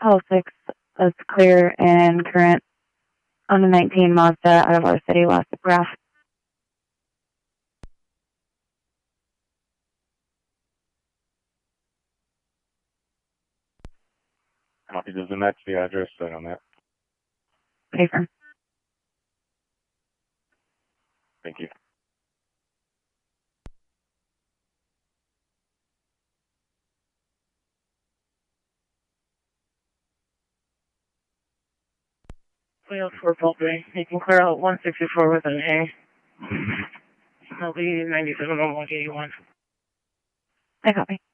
Hall 6 is clear and current on the 19 Mazda out of our city, Las Graph. Copy. Does it match the address set on that? Paper. Thank you. Wheel 4 Pulpy. You can clear out 164 with an A. That'll be 97 on 181. I copy.